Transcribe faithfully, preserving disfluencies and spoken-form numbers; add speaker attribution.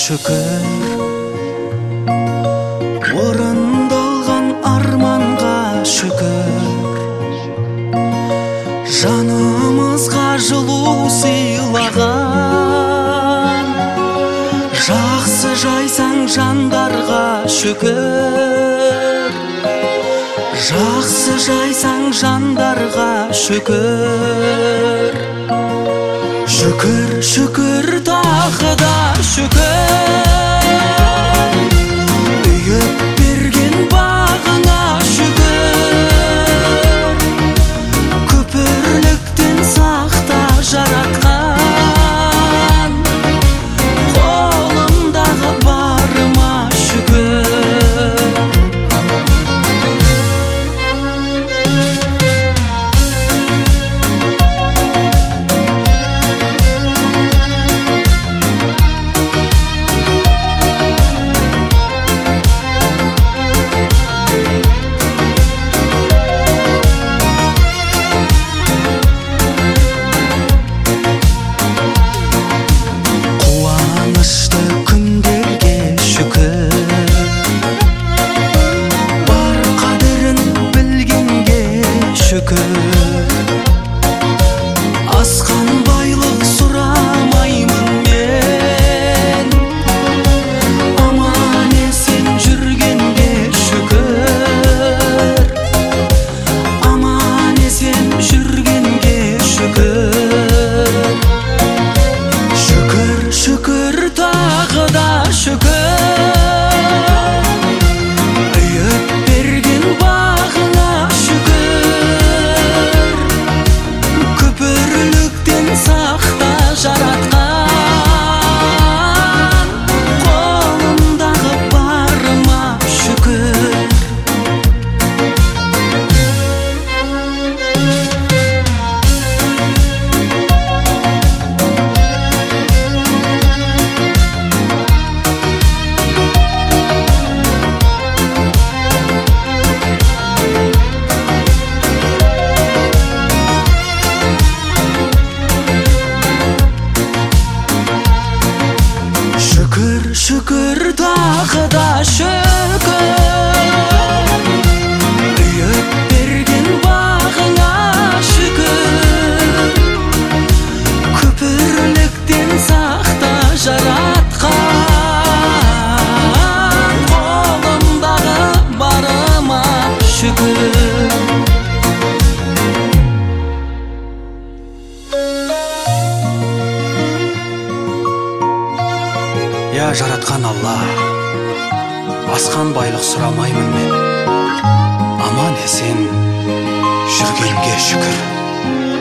Speaker 1: шүкір, орындалған арманға шүкір, жанымызға жылу сыйлаған, жақсы жайсаң жандарға шүкір, жақсы жайсаң жандарға шүкір. Шүкір, шүкір, тағы да шүкір, үйіп берген бағыңа шүкір, күпірліктен сақта жаратқан, қолымдағы барыма шүкір. Асқан байлық сұрамаймын мен, аман есен жүргенге шүкір, аман есен жүргенге шүкір. Шүкір, шүкір, тағы да шүкір, үйіп берген бағыңа шүкір, күпірліктен сақта жаратқан, қолымдағы барыма шүкір. Шүкір, шүкір, тағы да шүкір, үйіп берген бағыңа шүкір, күпірліктен сақта жаратқан, қолымдағы барыма шүкір. Я жаратқан Алла, асқан байлық сұрамаймын мен, аман есен жүргенге шүкір.